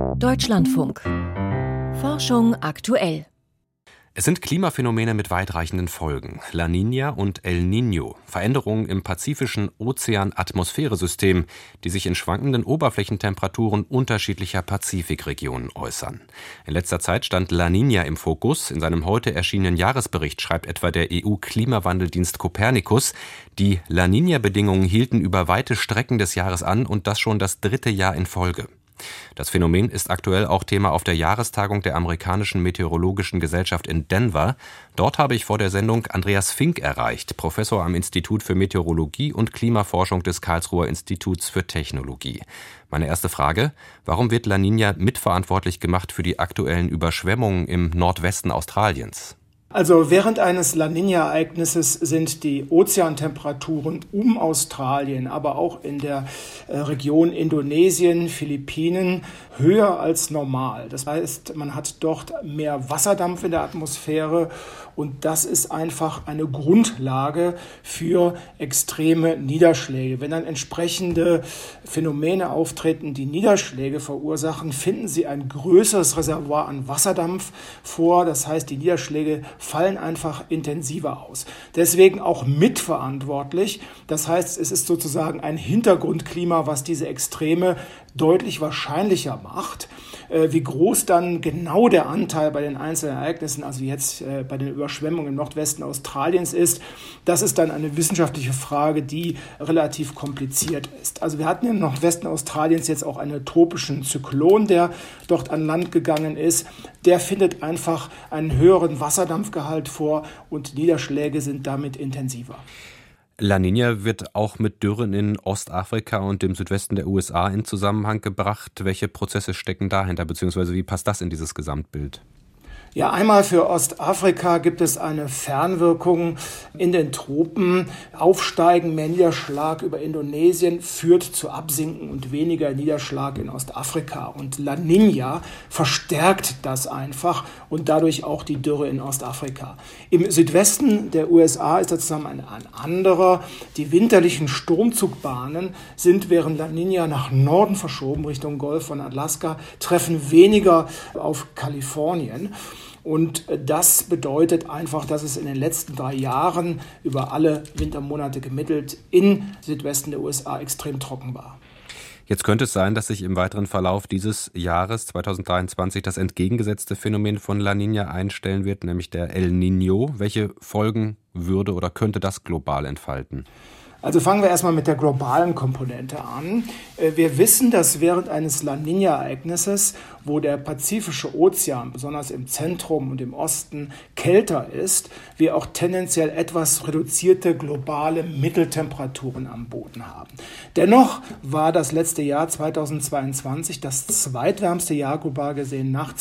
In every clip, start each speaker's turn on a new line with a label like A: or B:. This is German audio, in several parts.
A: Deutschlandfunk. Forschung aktuell.
B: Es sind Klimaphänomene mit weitreichenden Folgen. La Niña und El Niño, Veränderungen im pazifischen Ozean-Atmosphäresystem, die sich in schwankenden Oberflächentemperaturen unterschiedlicher Pazifikregionen äußern. In letzter Zeit stand La Niña im Fokus. In seinem heute erschienenen Jahresbericht schreibt etwa der EU-Klimawandeldienst Copernicus, die La Niña-Bedingungen hielten über weite Strecken des Jahres an und das schon das 3. Jahr in Folge. Das Phänomen ist aktuell auch Thema auf der Jahrestagung der amerikanischen Meteorologischen Gesellschaft in Denver. Dort habe ich vor der Sendung Andreas Fink erreicht, Professor am Institut für Meteorologie und Klimaforschung des Karlsruher Instituts für Technologie. Meine erste Frage: Warum wird La Niña mitverantwortlich gemacht für die aktuellen Überschwemmungen im Nordwesten Australiens?
C: Also während eines La Niña-Ereignisses sind die Ozeantemperaturen um Australien, aber auch in der Region Indonesien, Philippinen höher als normal. Das heißt, man hat dort mehr Wasserdampf in der Atmosphäre und das ist einfach eine Grundlage für extreme Niederschläge. Wenn dann entsprechende Phänomene auftreten, die Niederschläge verursachen, finden sie ein größeres Reservoir an Wasserdampf vor. Das heißt, die Niederschläge fallen einfach intensiver aus. Deswegen auch mitverantwortlich. Das heißt, es ist sozusagen ein Hintergrundklima, was diese Extreme deutlich wahrscheinlicher macht. Wie groß dann genau der Anteil bei den einzelnen Ereignissen, also jetzt bei den Überschwemmungen im Nordwesten Australiens ist, das ist dann eine wissenschaftliche Frage, die relativ kompliziert ist. Also wir hatten im Nordwesten Australiens jetzt auch einen tropischen Zyklon, der dort an Land gegangen ist. Der findet einfach einen höheren Wasserdampfgehalt vor und Niederschläge sind damit intensiver.
B: La Niña wird auch mit Dürren in Ostafrika und dem Südwesten der USA in Zusammenhang gebracht. Welche Prozesse stecken dahinter, beziehungsweise wie passt das in dieses Gesamtbild?
C: Ja, einmal für Ostafrika gibt es eine Fernwirkung in den Tropen. Aufsteigen, mehr Niederschlag über Indonesien führt zu Absinken und weniger Niederschlag in Ostafrika. Und La Niña verstärkt das einfach und dadurch auch die Dürre in Ostafrika. Im Südwesten der USA ist der Zusammenhang ein anderer. Die winterlichen Sturmzugbahnen sind während La Niña nach Norden verschoben, Richtung Golf von Alaska, treffen weniger auf Kalifornien. Und das bedeutet einfach, dass es in den letzten 3 Jahren über alle Wintermonate gemittelt im Südwesten der USA extrem trocken war.
B: Jetzt könnte es sein, dass sich im weiteren Verlauf dieses Jahres 2023 das entgegengesetzte Phänomen von La Niña einstellen wird, nämlich der El Niño. Welche Folgen würde oder könnte das global entfalten?
C: Also fangen wir erstmal mit der globalen Komponente an. Wir wissen, dass während eines La Niña-Ereignisses, wo der Pazifische Ozean, besonders im Zentrum und im Osten, kälter ist, wir auch tendenziell etwas reduzierte globale Mitteltemperaturen am Boden haben. Dennoch war das letzte Jahr 2022 das zweitwärmste Jahr global gesehen nach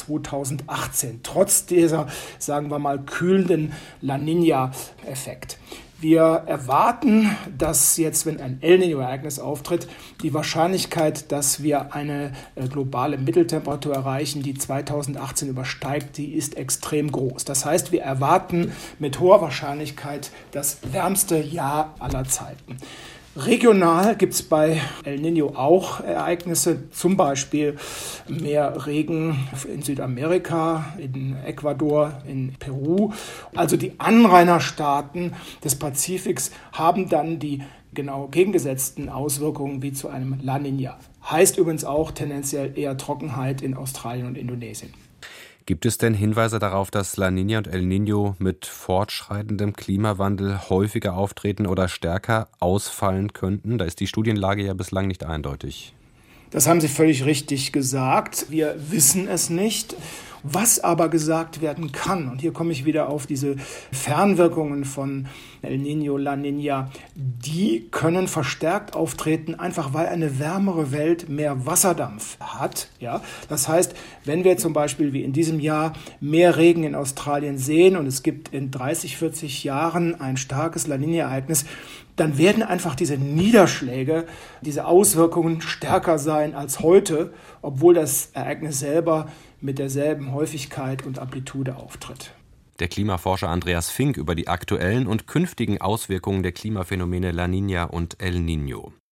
C: 2018, trotz dieser, sagen wir mal, kühlenden La Niña-Effekt. Wir erwarten, dass jetzt, wenn ein El Niño-Ereignis auftritt, die Wahrscheinlichkeit, dass wir eine globale Mitteltemperatur erreichen, die 2018 übersteigt, die ist extrem groß. Das heißt, wir erwarten mit hoher Wahrscheinlichkeit das wärmste Jahr aller Zeiten. Regional gibt es bei El Niño auch Ereignisse, zum Beispiel mehr Regen in Südamerika, in Ecuador, in Peru. Also die Anrainerstaaten des Pazifiks haben dann die genau gegengesetzten Auswirkungen wie zu einem La Niña. Heißt übrigens auch tendenziell eher Trockenheit in Australien und Indonesien.
B: Gibt es denn Hinweise darauf, dass La Niña und El Niño mit fortschreitendem Klimawandel häufiger auftreten oder stärker ausfallen könnten? Da ist die Studienlage ja bislang nicht eindeutig.
C: Das haben Sie völlig richtig gesagt. Wir wissen es nicht. Was aber gesagt werden kann, und hier komme ich wieder auf diese Fernwirkungen von El Niño, La Niña, die können verstärkt auftreten, einfach weil eine wärmere Welt mehr Wasserdampf hat. Ja? Das heißt, wenn wir zum Beispiel wie in diesem Jahr mehr Regen in Australien sehen und es gibt in 30, 40 Jahren ein starkes La Niña-Ereignis, dann werden einfach diese Niederschläge, diese Auswirkungen stärker sein als heute, obwohl das Ereignis selber mit derselben Häufigkeit und Amplitude auftritt.
B: Der Klimaforscher Andreas Fink über die aktuellen und künftigen Auswirkungen der Klimaphänomene La Niña und El Niño.